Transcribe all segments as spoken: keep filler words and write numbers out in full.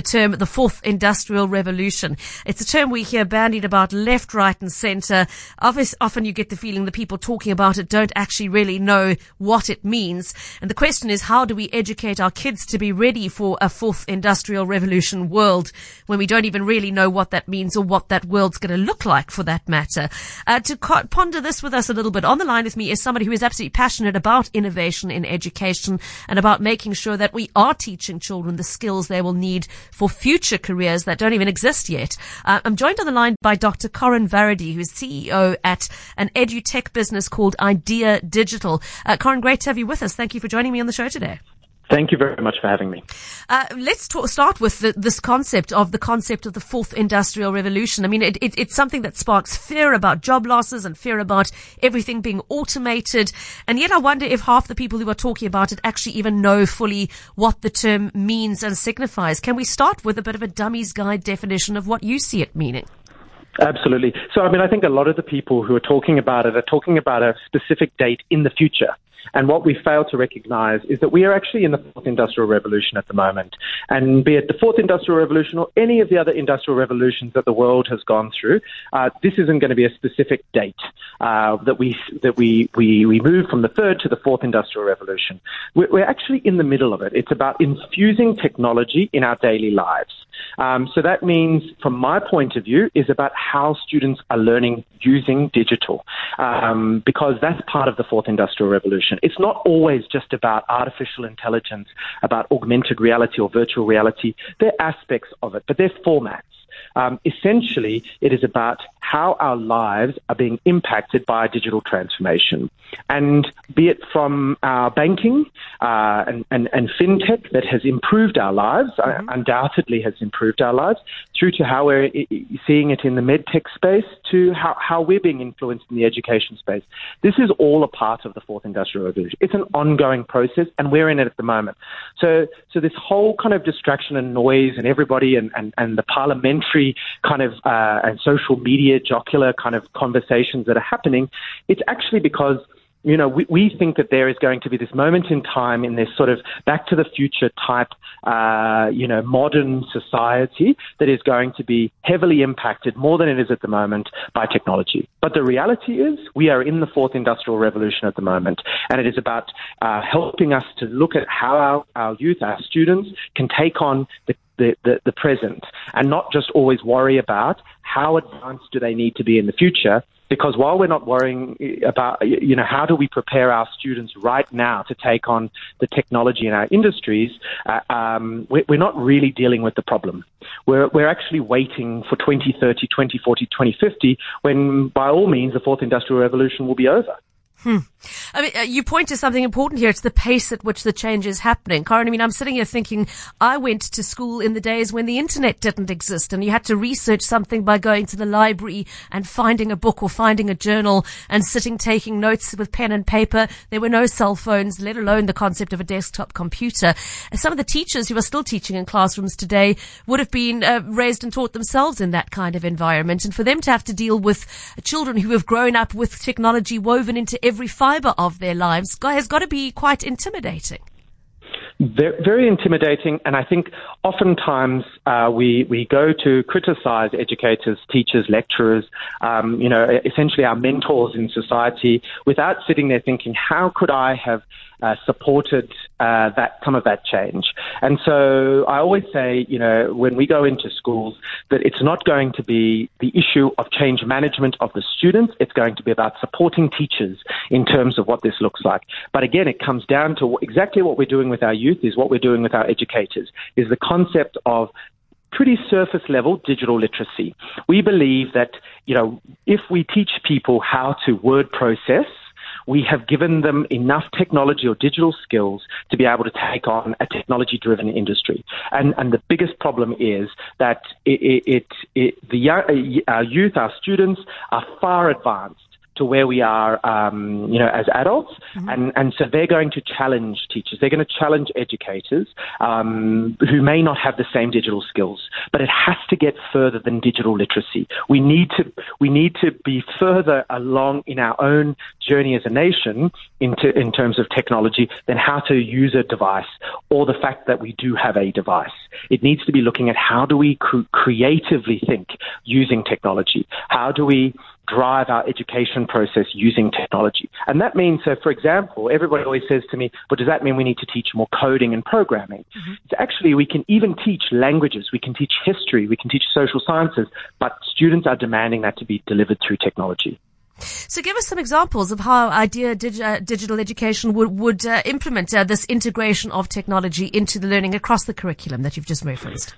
term the fourth industrial revolution. It's a term we hear bandied about left, right and centre. Obvious, often you get the feeling the people talking about it don't actually really know what it means. And the question is, how do we educate our kids to be ready for a fourth industrial revolution world when we don't even really know what that means or what that world's going to look like for that matter? Uh, to co- ponder this with us a little bit, on the line with me is somebody who is absolutely passionate about innovation in education and about making sure that we are teaching children the skills they will need for future careers that don't even exist yet. Uh, I'm joined on the line by Doctor Corin Varady, who is C E O at an edutech business called Idea Digital. Uh, Corin, great to have you with us. Thank you for joining me on the show today. Thank you very much for having me. Uh, let's talk, start with the, this concept of the concept of the fourth industrial revolution. I mean, it, it, it's something that sparks fear about job losses and fear about everything being automated. And yet I wonder if half the people who are talking about it actually even know fully what the term means and signifies. Can we start with a bit of a dummy's guide definition of what you see it meaning? Absolutely. So, I mean, I think a lot of the people who are talking about it are talking about a specific date in the future. And what we fail to recognize is that we are actually in the fourth industrial revolution at the moment. And be it the fourth industrial revolution or any of the other industrial revolutions that the world has gone through, uh, this isn't going to be a specific date uh, that we that we, we we move from the third to the fourth industrial revolution. We're, we're actually in the middle of it. It's about infusing technology in our daily lives. Um, so that means, from my point of view, is about how students are learning using digital, um, because that's part of the fourth industrial revolution. It's not always just about artificial intelligence, about augmented reality or virtual reality. They're aspects of it, but they're formats. Um, essentially, it is about how our lives are being impacted by digital transformation. And be it from our banking uh, and, and, and fintech that has improved our lives, mm-hmm. uh, undoubtedly has improved our lives, through to how we're I- seeing it in the medtech space, to how, how we're being influenced in the education space. This is all a part of the fourth industrial revolution. It's an ongoing process, and we're in it at the moment. So, so this whole kind of distraction and noise and everybody and, and, and the parliamentary kind of uh, and social media jocular kind of conversations that are happening, it's actually because, you know, we, we think that there is going to be this moment in time in this sort of back to the future type, uh, you know, modern society that is going to be heavily impacted more than it is at the moment by technology. But the reality is we are in the fourth industrial revolution at the moment, and it is about uh, helping us to look at how our, our youth, our students can take on the The, the, the present and not just always worry about how advanced do they need to be in the future. Because while we're not worrying about, you know, how do we prepare our students right now to take on the technology in our industries, uh, um, we're, we're not really dealing with the problem. We're, we're actually waiting for twenty thirty, twenty forty, twenty fifty, when by all means the fourth industrial revolution will be over. Hmm. I mean, uh, you point to something important here. It's the pace at which the change is happening. Corin, I mean, I'm sitting here thinking I went to school in the days when the internet didn't exist and you had to research something by going to the library and finding a book or finding a journal and sitting taking notes with pen and paper. There were no cell phones, let alone the concept of a desktop computer. And some of the teachers who are still teaching in classrooms today would have been uh, raised and taught themselves in that kind of environment. And for them to have to deal with children who have grown up with technology woven into every fiber of their lives has got to be quite intimidating. Very, very intimidating, and I think oftentimes uh, we we go to criticize educators, teachers, lecturers, um, you know, essentially our mentors in society, without sitting there thinking, how could I have uh, supported uh, that some of that change? And so I always say, you know, when we go into schools, that it's not going to be the issue of change management of the students. It's going to be about supporting teachers in terms of what this looks like. But again, it comes down to exactly what we're doing with our youth is what we're doing with our educators, is the concept of pretty surface level digital literacy. We believe that, you know, if we teach people how to word process, we have given them enough technology or digital skills to be able to take on a technology-driven industry. And, and the biggest problem is that it, it, it, the young, our youth, our students, are far advanced to where we are, um, you know, as adults. Mm-hmm. And, and so they're going to challenge teachers. They're going to challenge educators um, who may not have the same digital skills. But it has to get further than digital literacy. We need to we need to be further along in our own journey as a nation into in terms of technology than how to use a device or the fact that we do have a device. It needs to be looking at how do we cr- creatively think using technology? How do we drive our education process using technology? And that means, so for example, everybody always says to me, but does that mean we need to teach more coding and programming? Mm-hmm. It's actually, we can even teach languages, we can teach history, we can teach social sciences, but students are demanding that to be delivered through technology. So give us some examples of how IDEA dig- uh, Digital Education would, would uh, implement uh, this integration of technology into the learning across the curriculum that you've just referenced.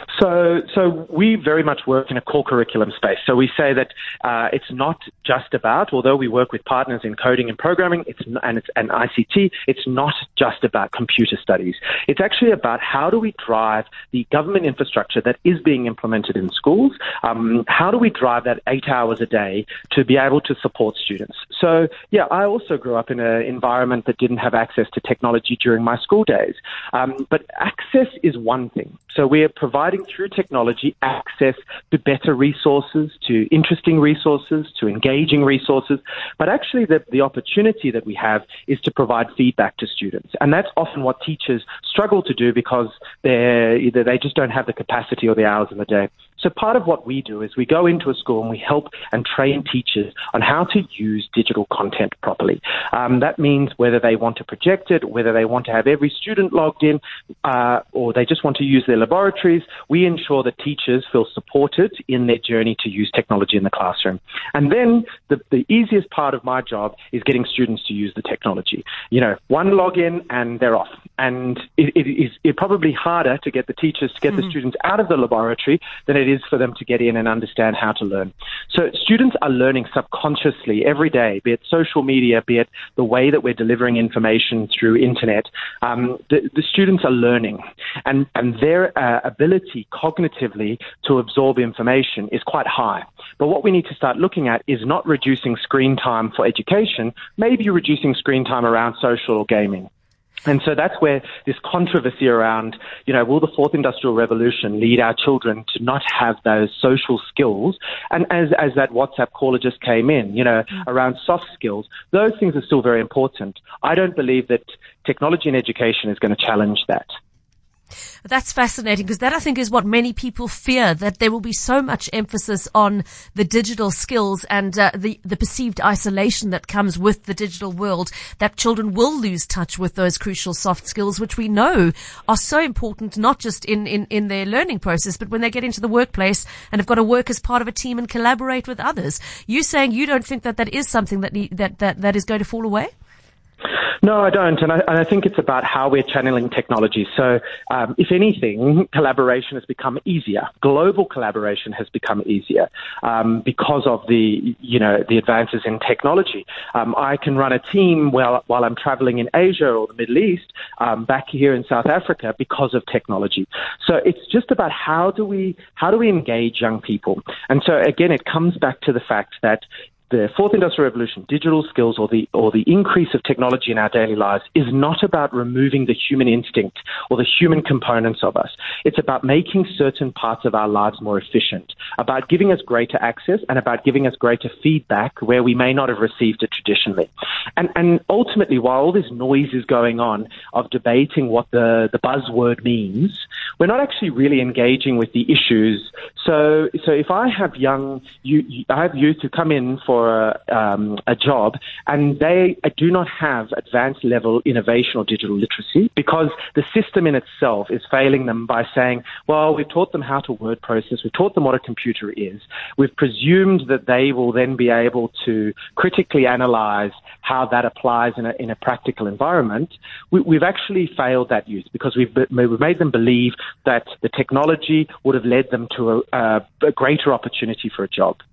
So, so we very much work in a core curriculum space. So we say that uh, it's not just about, although we work with partners in coding and programming, it's and it's and I C T, it's not just about computer studies. It's actually about how do we drive the government infrastructure that is being implemented in schools. Um, how do we drive that eight hours a day to be able to support students? So, yeah, I also grew up in an environment that didn't have access to technology during my school days. Um, but access is one thing. So we are providing through technology access to better resources, to interesting resources, to engaging resources. But actually the, the opportunity that we have is to provide feedback to students. And that's often what teachers struggle to do because they're either they just don't have the capacity or the hours in the day. So part of what we do is we go into a school and we help and train teachers on how to use digital content properly. Um, that means whether they want to project it, whether they want to have every student logged in, uh, or they just want to use their laboratories, we ensure that teachers feel supported in their journey to use technology in the classroom. And then the, the easiest part of my job is getting students to use the technology. You know, one login and they're off. And it, it is it probably harder to get the teachers to get mm-hmm. the students out of the laboratory than it is for them to get in and understand how to learn. So students are learning subconsciously every day, be it social media, be it the way that we're delivering information through internet. Um, the, the students are learning, and, and their uh, ability cognitively to absorb information is quite high. But what we need to start looking at is not reducing screen time for education, maybe reducing screen time around social or gaming. And so that's where this controversy around, you know, will the fourth industrial revolution lead our children to not have those social skills? And as, as that WhatsApp caller just came in, you know, around soft skills, those things are still very important. I don't believe that technology in education is going to challenge that. That's fascinating, because that, I think, is what many people fear, that there will be so much emphasis on the digital skills and uh, the, the perceived isolation that comes with the digital world, that children will lose touch with those crucial soft skills, which we know are so important, not just in, in, in their learning process, but when they get into the workplace and have got to work as part of a team and collaborate with others. You saying you don't think that that is something that, that, that, that is going to fall away? No, I don't. And I, and I think it's about how we're channeling technology. So, um, if anything, collaboration has become easier. Global collaboration has become easier um, because of the, you know, the advances in technology. Um, I can run a team while, while I'm traveling in Asia or the Middle East, um, back here in South Africa because of technology. So it's just about how do we, how do we engage young people? And so again, it comes back to the fact that the fourth industrial revolution, digital skills, or the or the increase of technology in our daily lives is not about removing the human instinct or the human components of us. It's about making certain parts of our lives more efficient, about giving us greater access, and about giving us greater feedback where we may not have received it traditionally. And and ultimately, while all this noise is going on of debating what the, the buzzword means, we're not actually really engaging with the issues. So so if I have young, you, I have youth who come in for A, um, a job, and they do not have advanced level innovation or digital literacy because the system in itself is failing them by saying, well, we've taught them how to word process, we've taught them what a computer is, we've presumed that they will then be able to critically analyze how that applies in a, in a practical environment. We, we've actually failed that youth because we've, we've made them believe that the technology would have led them to a, a, a greater opportunity for a job.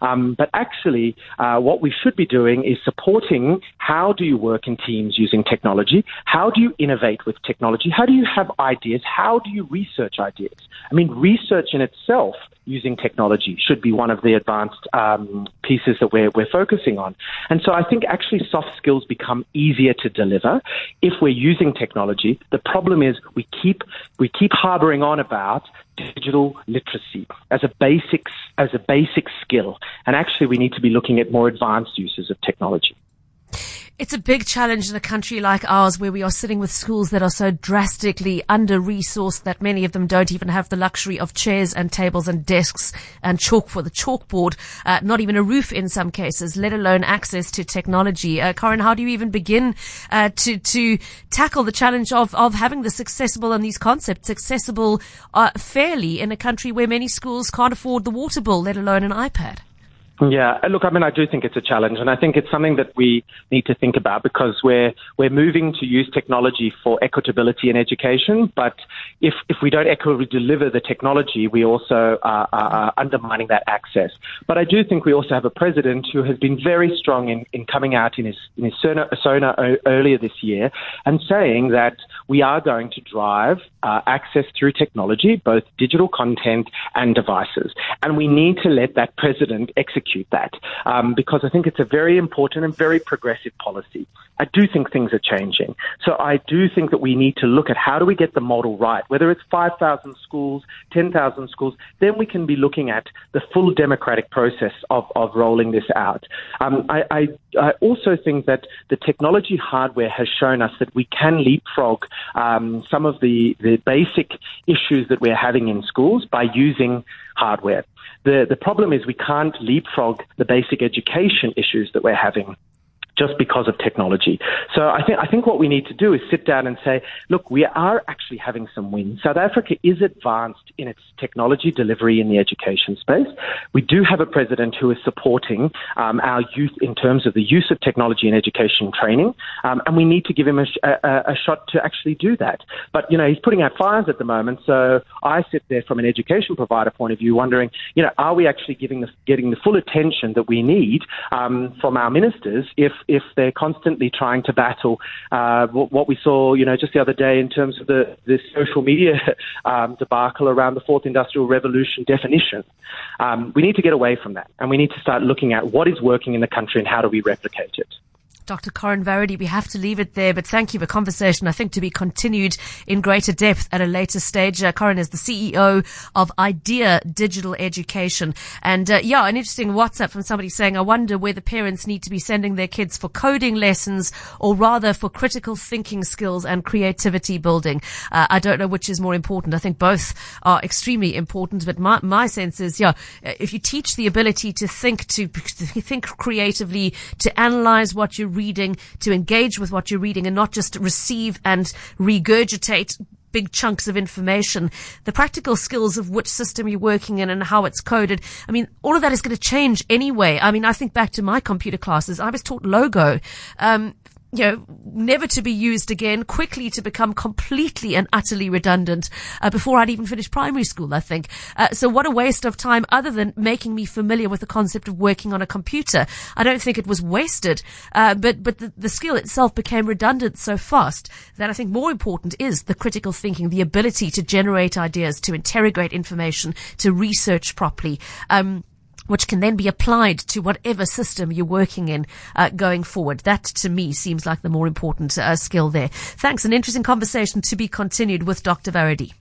Um, but actually, uh, what we should be doing is supporting how do you work in teams using technology? How do you innovate with technology? How do you have ideas? How do you research ideas? I mean, research in itself using technology should be one of the advanced um, pieces that we're, we're focusing on. And so I think actually soft skills become easier to deliver if we're using technology. The problem is we keep we keep harboring on about digital literacy as a basic as a basic skill, and actually we need to be looking at more advanced uses of technology. It's a big challenge in a country like ours where we are sitting with schools that are so drastically under-resourced that many of them don't even have the luxury of chairs and tables and desks and chalk for the chalkboard, uh, not even a roof in some cases, let alone access to technology. Uh, Corin, how do you even begin uh, to to tackle the challenge of, of having this accessible and these concepts accessible uh, fairly in a country where many schools can't afford the water bill, let alone an iPad? Yeah, look, I mean, I do think it's a challenge, and I think it's something that we need to think about because we're we're moving to use technology for equitability in education. But if if we don't equitably deliver the technology, we also are, are undermining that access. But I do think we also have a president who has been very strong in, in coming out in his in his SONA, SONA earlier this year and saying that we are going to drive uh, access through technology, both digital content and devices, and we need to let that president execute that um, because I think it's a very important and very progressive policy. I do think things are changing. So I do think that we need to look at how do we get the model right, whether it's five thousand schools, ten thousand schools, then we can be looking at the full democratic process of, of rolling this out. Um, I, I, I also think that the technology hardware has shown us that we can leapfrog um, some of the, the basic issues that we're having in schools by using hardware. The, the problem is we can't leapfrog the basic education issues that we're having just because of technology. So I think I think what we need to do is sit down and say, look, we are actually having some wins. South Africa is advanced in its technology delivery in the education space. We do have a president who is supporting um, our youth in terms of the use of technology in education training, um, and we need to give him a, a, a shot to actually do that. But, you know, he's putting out fires at the moment, so I sit there from an education provider point of view wondering, you know, are we actually giving the, getting the full attention that we need um, from our ministers if if they're constantly trying to battle uh, what we saw, you know, just the other day in terms of the, the social media um, debacle around the fourth industrial revolution definition. Um, we need to get away from that, and we need to start looking at what is working in the country and how do we replicate it. Doctor Corin Varady, we have to leave it there, but thank you for conversation, I think, to be continued in greater depth at a later stage. Uh, Corin is the C E O of Idea Digital Education. And, uh, yeah, an interesting WhatsApp from somebody saying, I wonder whether parents need to be sending their kids for coding lessons or rather for critical thinking skills and creativity building. Uh, I don't know which is more important. I think both are extremely important, but my, my sense is, yeah, if you teach the ability to think, to, to think creatively, to analyze what you're reading, to engage with what you're reading and not just receive and regurgitate big chunks of information, the practical skills of which system you're working in and how it's coded. I mean, all of that is going to change anyway. I mean, I think back to my computer classes. I was taught Logo. Um, you know, never to be used again, quickly to become completely and utterly redundant uh, before I'd even finished primary school, I think. Uh, so what a waste of time other than making me familiar with the concept of working on a computer. I don't think it was wasted, uh, but, but the, the skill itself became redundant so fast that I think more important is the critical thinking, the ability to generate ideas, to interrogate information, to research properly. Um, which can then be applied to whatever system you're working in uh, going forward. That, to me, seems like the more important uh, skill there. Thanks. An interesting conversation to be continued with Doctor Varady.